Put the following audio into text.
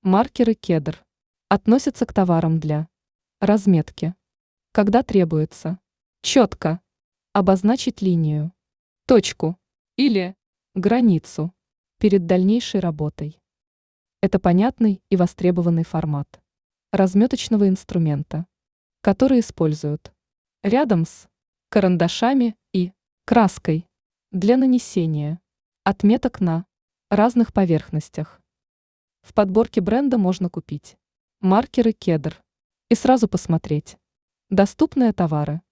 Маркеры кедр относятся к товарам для разметки, когда требуется четко обозначить линию, точку или границу перед дальнейшей работой. Это понятный и востребованный формат разметочного инструмента, который используют рядом с карандашами и краской для нанесения отметок на разных поверхностях. В подборке бренда можно купить маркеры кедр и сразу посмотреть доступные товары.